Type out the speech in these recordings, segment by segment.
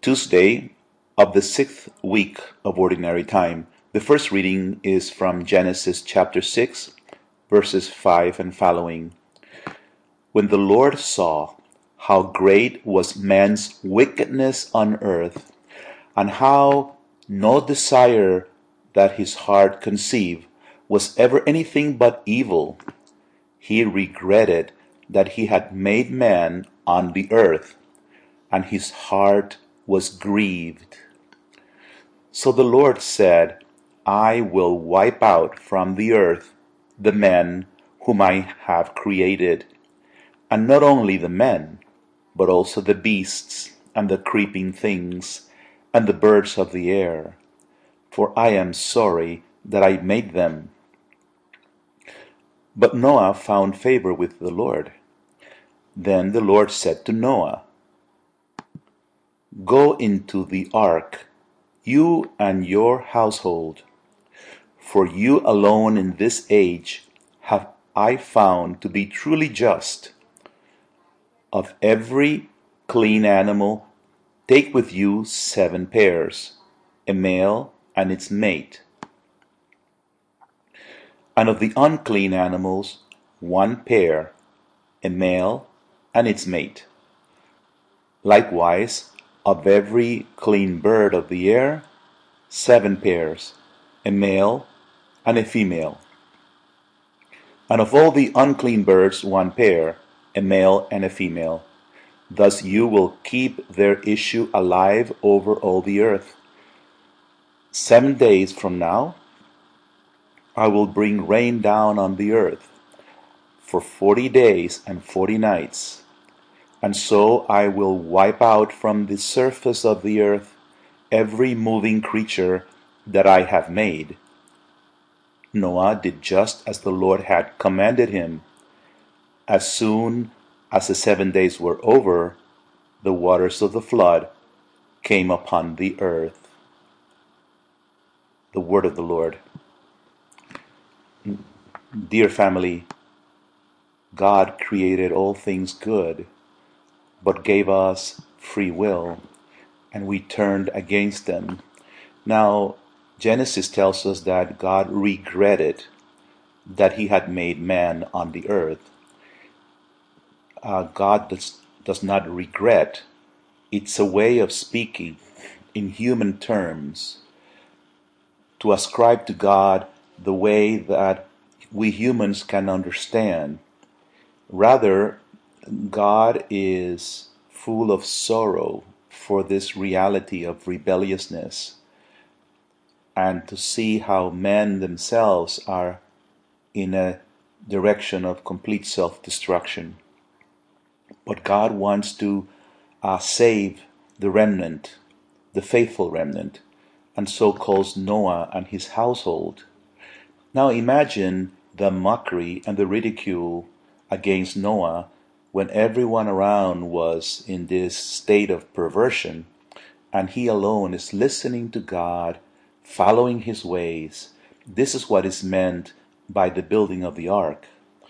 Tuesday of the 6th week of Ordinary Time. The first reading is from Genesis chapter 6, verses 5 and following. When the Lord saw how great was man's wickedness on earth, and how no desire that his heart conceived was ever anything but evil, he regretted that he had made man on the earth, and his heart was grieved. So the Lord said, I will wipe out from the earth the men whom I have created, and not only the men, but also the beasts and the creeping things and the birds of the air, for I am sorry that I made them. But Noah found favor with the Lord. Then the Lord said to Noah, Go into the ark, you and your household, for you alone in this age have I found to be truly just. Of every clean animal, take with you 7 pairs, a male and its mate. And of the unclean animals, 1 pair, a male and its mate. Likewise, of every clean bird of the air, 7 pairs, a male and a female. And of all the unclean birds 1 pair, a male and a female. Thus you will keep their issue alive over all the earth. 7 days from now, I will bring rain down on the earth for 40 days and 40 nights. And so I will wipe out from the surface of the earth every moving creature that I have made. Noah did just as the Lord had commanded him. As soon as the 7 days were over, the waters of the flood came upon the earth. The word of the Lord. Dear family, God created all things good, but gave us free will, and we turned against them. Now, Genesis tells us that God regretted that he had made man on the earth. God does not regret. It's a way of speaking in human terms to ascribe to God the way that we humans can understand. Rather, God is full of sorrow for this reality of rebelliousness, and to see how men themselves are in a direction of complete self-destruction. But God wants to save the remnant, the faithful remnant, and so calls Noah and his household. Now imagine the mockery and the ridicule against Noah when everyone around was in this state of perversion, and he alone is listening to God, following his ways. This is what is meant by the building of the ark.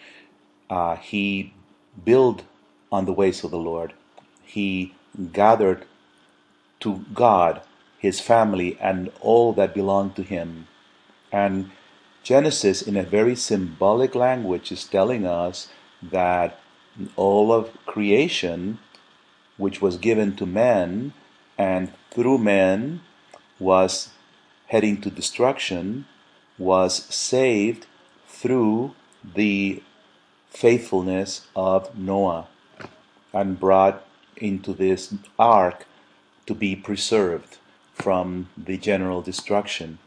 He built on the ways of the Lord. He gathered to God his family and all that belonged to him. And Genesis, in a very symbolic language, is telling us that all of creation, which was given to man and through man was heading to destruction, was saved through the faithfulness of Noah and brought into this ark to be preserved from the general destruction.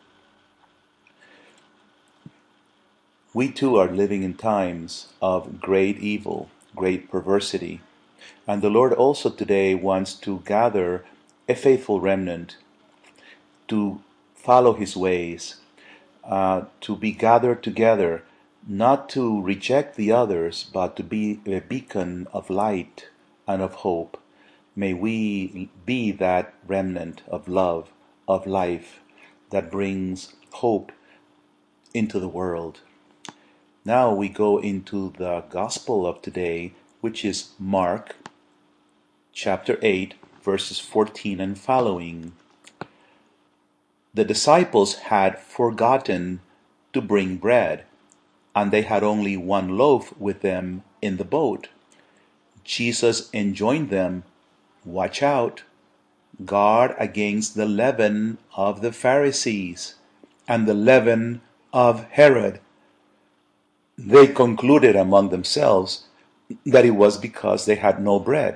We too are living in times of great evil, great perversity, and the Lord also today wants to gather a faithful remnant to follow his ways, to be gathered together, not to reject the others, but to be a beacon of light and of hope. May we be that remnant of love, of life, that brings hope into the world. Now we go into the gospel of today, which is Mark chapter 8, verses 14 and following. The disciples had forgotten to bring bread, and they had only one loaf with them in the boat. Jesus enjoined them, "Watch out, guard against the leaven of the Pharisees and the leaven of Herod." They concluded among themselves that it was because they had no bread.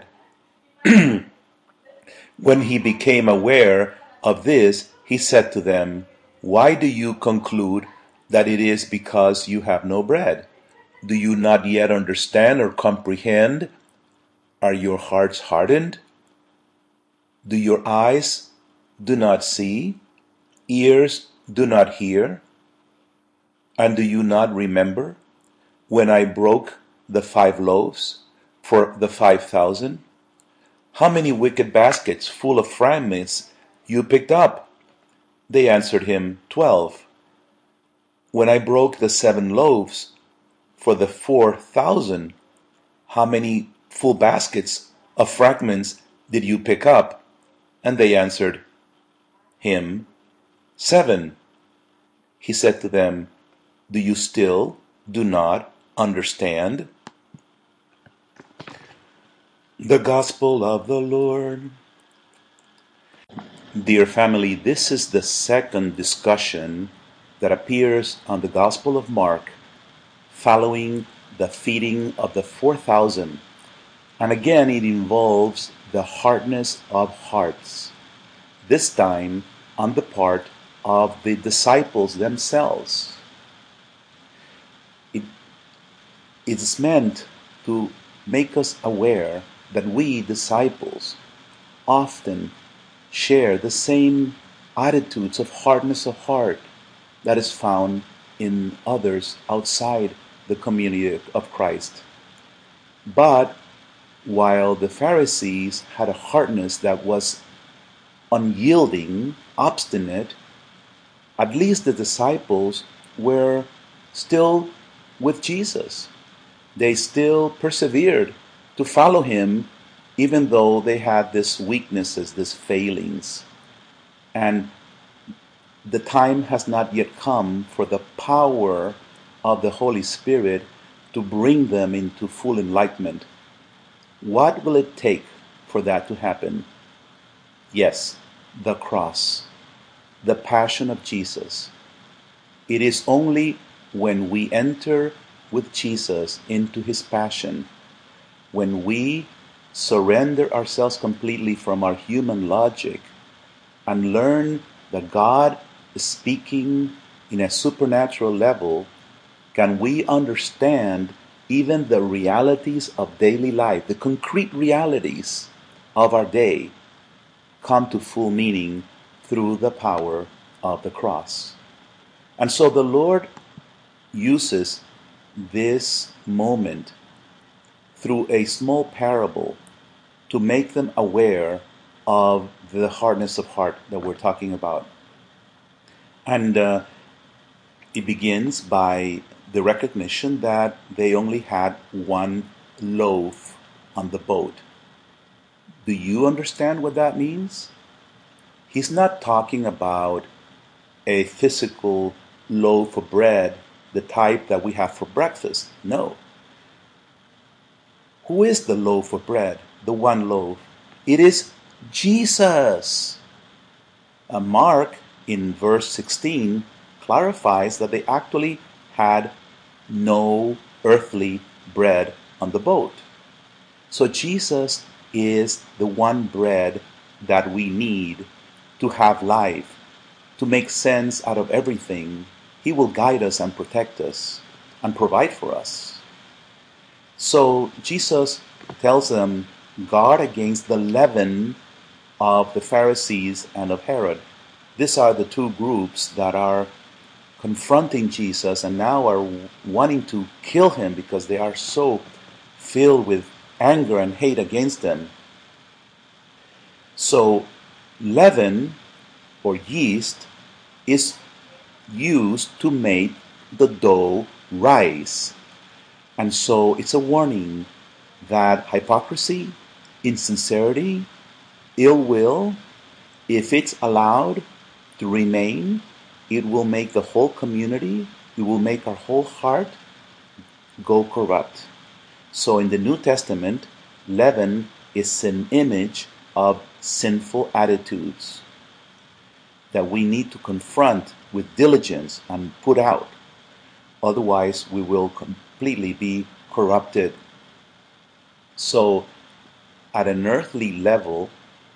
When he became aware of this, he said to them, "Why do you conclude that it is because you have no bread? Do you not yet understand or comprehend? Are your hearts hardened? Do your eyes do not see? Ears do not hear? And do you not remember when I broke the 5 loaves for the 5,000? How many wicked baskets full of fragments you picked up?" They answered him, 12. "When I broke the 7 loaves for the 4,000, how many full baskets of fragments did you pick up?" And they answered him, 7. He said to them, "Do you still do not understand?" The Gospel of the Lord. Dear family, this is the second discussion that appears on the Gospel of Mark following the feeding of the 4,000. And again, it involves the hardness of hearts, this time on the part of the disciples themselves. It is meant to make us aware that we, disciples, often share the same attitudes of hardness of heart that is found in others outside the community of Christ. But while the Pharisees had a hardness that was unyielding, obstinate, at least the disciples were still with Jesus. They still persevered to follow him even though they had these weaknesses, these failings. And the time has not yet come for the power of the Holy Spirit to bring them into full enlightenment. What will it take for that to happen? Yes, the cross, the passion of Jesus. It is only when we enter with Jesus into his passion, when we surrender ourselves completely from our human logic and learn that God is speaking in a supernatural level, can we understand even the realities of daily life, the concrete realities of our day, come to full meaning through the power of the cross. And so the Lord uses this moment through a small parable to make them aware of the hardness of heart that we're talking about. And it begins by the recognition that they only had one loaf on the boat. Do you understand what that means? He's not talking about a physical loaf of bread, the type that we have for breakfast. No. Who is the loaf of bread? The one loaf. It is Jesus. Mark, in verse 16, clarifies that they actually had no earthly bread on the boat. So Jesus is the one bread that we need to have life, to make sense out of everything. He will guide us and protect us and provide for us. So Jesus tells them, guard against the leaven of the Pharisees and of Herod. These are the two groups that are confronting Jesus and now are wanting to kill him because they are so filled with anger and hate against them. So leaven or yeast is used to make the dough rise. And so it's a warning that hypocrisy, insincerity, ill will, if it's allowed to remain, it will make the whole community, it will make our whole heart go corrupt. So in the New Testament, leaven is an image of sinful attitudes that we need to confront with diligence and put out. Otherwise, we will completely be corrupted. So, at an earthly level,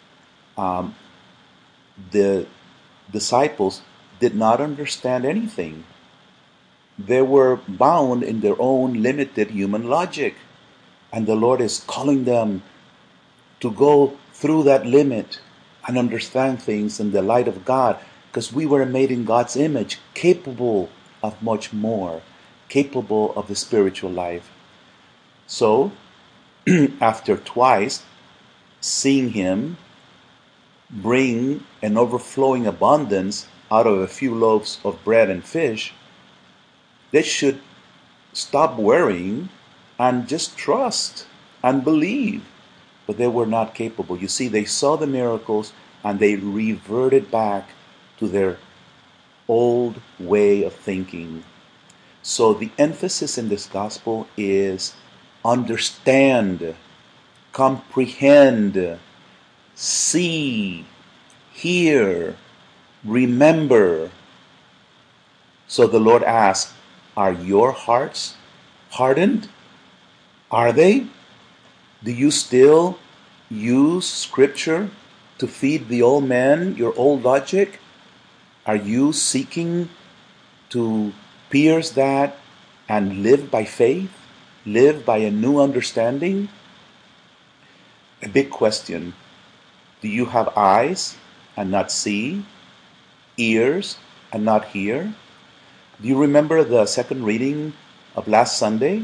the disciples did not understand anything. They were bound in their own limited human logic. And the Lord is calling them to go through that limit and understand things in the light of God, because we were made in God's image, capable of much more, capable of the spiritual life. So, after twice seeing Him bring an overflowing abundance out of a few loaves of bread and fish, they should stop worrying and just trust and believe. But they were not capable. You see, they saw the miracles and they reverted back to their old way of thinking. So the emphasis in this gospel is understand, comprehend, see, hear, remember. So the Lord asked, are your hearts hardened? Are they? Do you still use Scripture to feed the old man, your old logic? Are you seeking to pierce that and live by faith? Live by a new understanding? A big question. Do you have eyes and not see? Ears and not hear? Do you remember the second reading of last Sunday?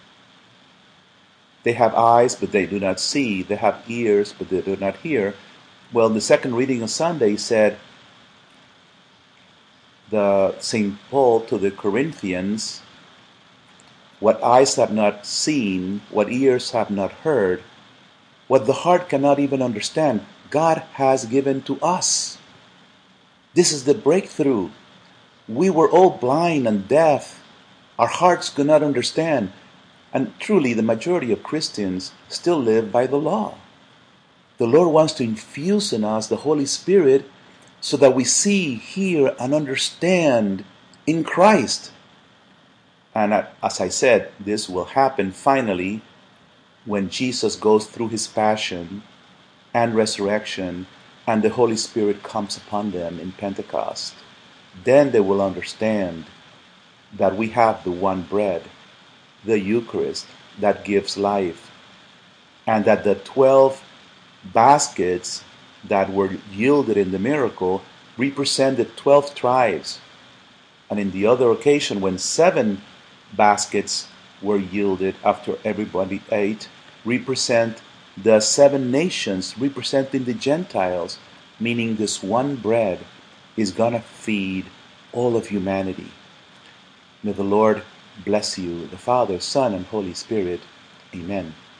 They have eyes, but they do not see. They have ears, but they do not hear. Well, the second reading of Sunday said, the St. Paul to the Corinthians, what eyes have not seen, what ears have not heard, what the heart cannot even understand, God has given to us. This is the breakthrough. We were all blind and deaf. Our hearts could not understand. And truly, the majority of Christians still live by the law. The Lord wants to infuse in us the Holy Spirit so that we see, hear, and understand in Christ. And as I said, this will happen finally when Jesus goes through His passion and resurrection and the Holy Spirit comes upon them in Pentecost. Then they will understand that we have the one bread, the Eucharist, that gives life, and that the 12 baskets that were yielded in the miracle represented 12 tribes. And in the other occasion, when 7 baskets were yielded after everybody ate, represent the 7 nations, representing the Gentiles, meaning this one bread is going to feed all of humanity. May the Lord bless you, the Father, Son, and Holy Spirit. Amen.